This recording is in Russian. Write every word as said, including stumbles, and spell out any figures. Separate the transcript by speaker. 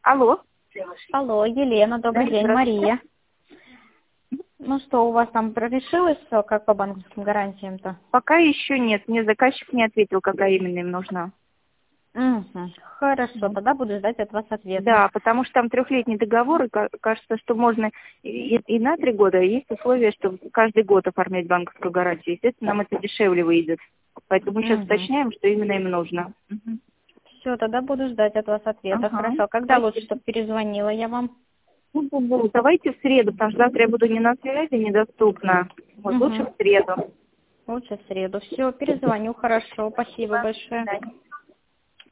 Speaker 1: Алло.
Speaker 2: Алло, Елена, добрый
Speaker 1: Да,
Speaker 2: день,
Speaker 1: здравствуйте.
Speaker 2: Мария. Ну что, у вас там решилось все, как по банковским гарантиям-то?
Speaker 1: Пока еще нет. Мне заказчик не ответил, какая именно им нужна.
Speaker 2: Угу. Хорошо, тогда буду ждать от вас ответа.
Speaker 1: Да, потому что там трехлетний договор, и ка- кажется, что можно и, и на три года. Есть условие, что каждый год оформлять банковскую гарантию. Естественно, нам это дешевле выйдет. Поэтому мы сейчас
Speaker 2: Угу.
Speaker 1: уточняем, что именно им нужно. Мгм.
Speaker 2: Все, тогда буду ждать от вас ответа.
Speaker 1: Ага.
Speaker 2: Хорошо, когда лучше,
Speaker 1: Спасибо.
Speaker 2: чтобы перезвонила я вам?
Speaker 1: Ну, ну, ну, давайте в среду, потому что завтра я буду не на связи, недоступна. Вот лучше
Speaker 2: Угу.
Speaker 1: в среду.
Speaker 2: Лучше в среду. Все, перезвоню, хорошо. Спасибо
Speaker 1: Спасибо. До
Speaker 2: большое.
Speaker 1: свидания.